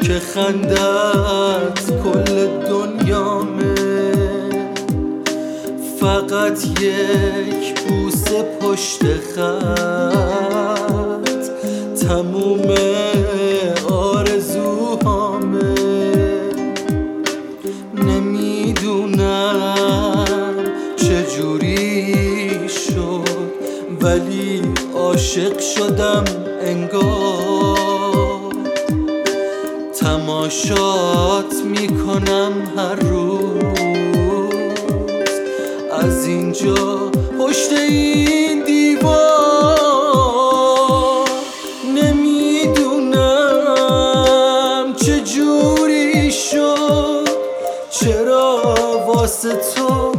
که خندت کل دنیامه، فقط یک بوسه پشت خط تموم آرزوهامه. نمیدونم چجوری شد ولی عاشق شدم انگار، تماشات میکنم هر روز از اینجا پشت این دیوار. نمیدونم چجوری شد، چرا واسه تو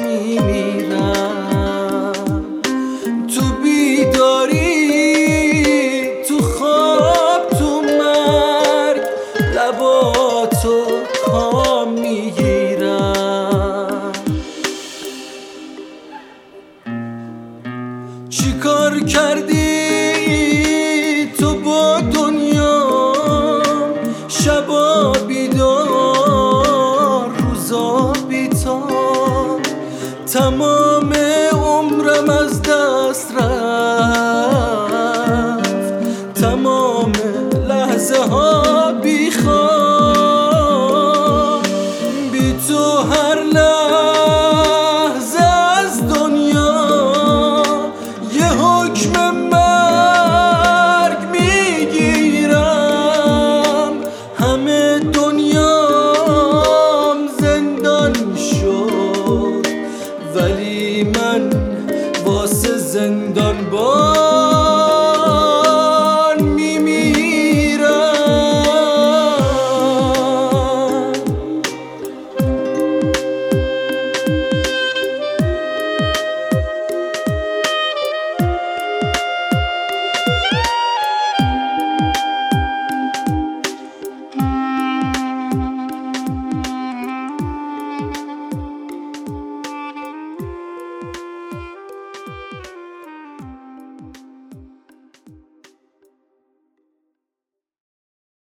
میمیرم، تو بیداری تو خواب تو مرگ لباتو کام میگیرم. چی کار کردی تو با دنیا؟ شب